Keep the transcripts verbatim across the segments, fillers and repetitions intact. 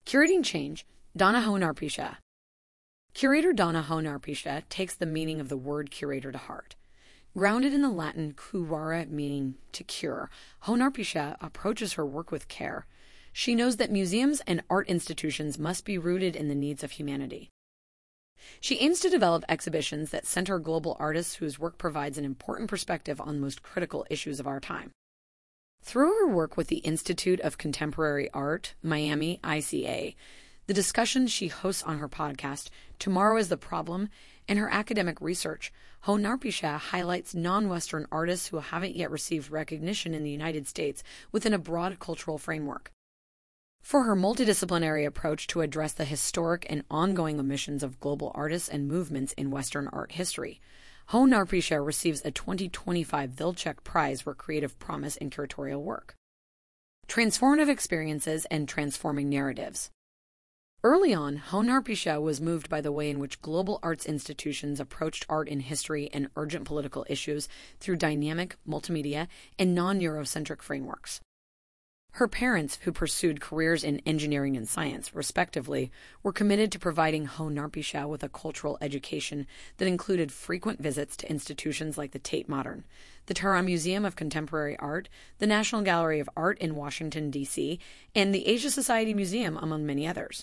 Curating Change, Donna Honar-Pichá. Curator Donna Honar-Pichá takes the meaning of the word curator to heart. Grounded in the Latin curare, meaning to cure, Honar-Pichá approaches her work with care. She knows that museums and art institutions must be rooted in the needs of humanity. She aims to develop exhibitions that center global artists whose work provides an important perspective on the most critical issues of our time. Through her work with the Institute of Contemporary Art, Miami, I C A, the discussions she hosts on her podcast, Tomorrow is the Problem, and her academic research, Honar-Pichá highlights non-Western artists who haven't yet received recognition in the United States within a broad cultural framework. For her multidisciplinary approach to address the historic and ongoing omissions of global artists and movements in Western art history, Honar-Pichá receives a twenty twenty-five Vilcek Prize for Creative Promise in Curatorial Work. Transformative Experiences and Transforming Narratives. Early on, Honar-Pichá was moved by the way in which global arts institutions approached art in history and urgent political issues through dynamic, multimedia, and non-Eurocentric frameworks. Her parents, who pursued careers in engineering and science, respectively, were committed to providing Honar-Pichá with a cultural education that included frequent visits to institutions like the Tate Modern, the Tehran Museum of Contemporary Art, the National Gallery of Art in Washington, D C, and the Asia Society Museum, among many others.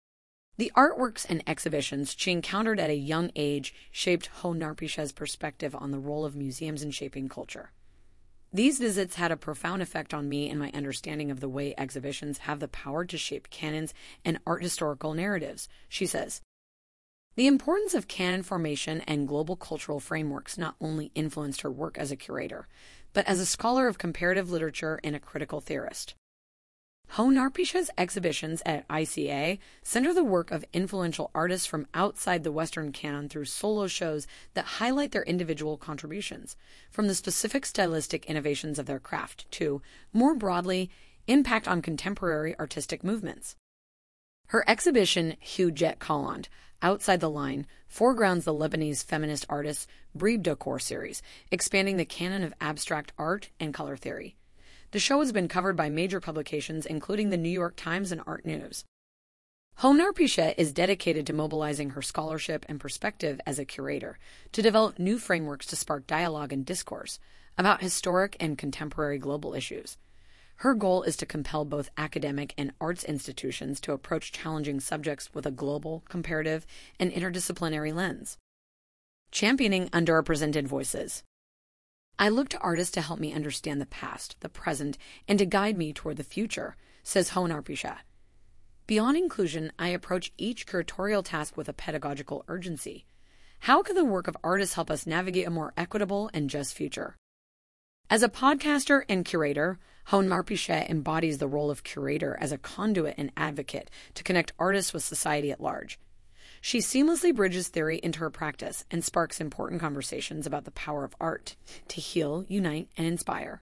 The artworks and exhibitions she encountered at a young age shaped Honar-Pichás' perspective on the role of museums in shaping culture. These visits had a profound effect on me and my understanding of the way exhibitions have the power to shape canons and art historical narratives, she says. The importance of canon formation and global cultural frameworks not only influenced her work as a curator, but as a scholar of comparative literature and a critical theorist. Honar-Pichás' exhibitions at I C A center the work of influential artists from outside the Western canon through solo shows that highlight their individual contributions, from the specific stylistic innovations of their craft to, more broadly, impact on contemporary artistic movements. Her exhibition, Hujet Kaland, Outside the Line, foregrounds the Lebanese feminist artist Bribe Dakor series, expanding the canon of abstract art and color theory. The show has been covered by major publications, including the New York Times and Art News. Honar-Pichá is dedicated to mobilizing her scholarship and perspective as a curator to develop new frameworks to spark dialogue and discourse about historic and contemporary global issues. Her goal is to compel both academic and arts institutions to approach challenging subjects with a global, comparative, and interdisciplinary lens. Championing underrepresented voices. I look to artists to help me understand the past, the present, and to guide me toward the future, says Honar-Pichá. Beyond inclusion, I approach each curatorial task with a pedagogical urgency. How can the work of artists help us navigate a more equitable and just future? As a podcaster and curator, Honar-Pichá embodies the role of curator as a conduit and advocate to connect artists with society at large. She seamlessly bridges theory into her practice and sparks important conversations about the power of art to heal, unite, and inspire.